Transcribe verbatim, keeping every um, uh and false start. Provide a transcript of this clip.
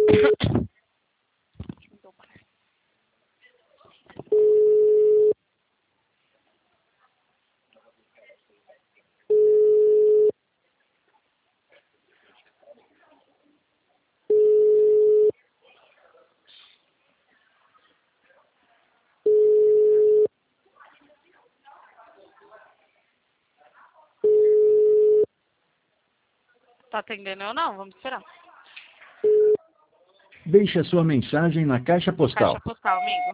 Tá atendendo ou não? Vamos esperar. Deixe a sua mensagem na caixa postal. Caixa postal, amigo.